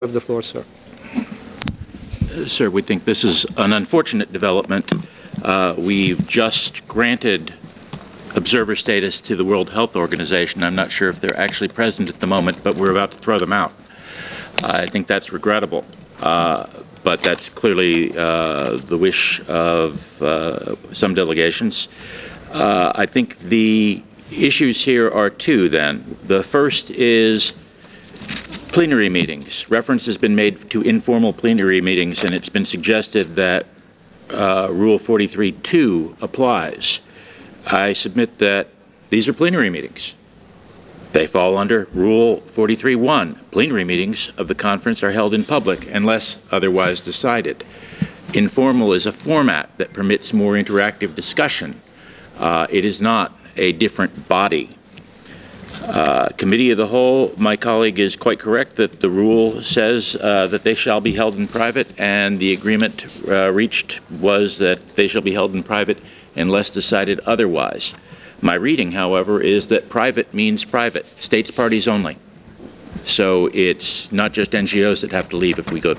have the floor, sir. Sir, we think this is an unfortunate development. We've just granted observer status to the World Health Organization. I'm not sure if they're actually present at the moment, but we're about to throw them out. I think that's regrettable, but that's clearly the wish of some delegations. I think the issues here are two, then. The first is plenary meetings. Reference has been made to informal plenary meetings, and it's been suggested that Rule 43.2 applies. I submit that these are plenary meetings. They fall under Rule 43.1. Plenary meetings of the conference are held in public unless otherwise decided. Informal is a format that permits more interactive discussion. It is not a different body. Committee of the Whole, my colleague is quite correct that the rule says that they shall be held in private, and the agreement reached was that they shall be held in private unless decided otherwise. My reading, however, is that private means private, states parties only. So it's not just NGOs that have to leave if we go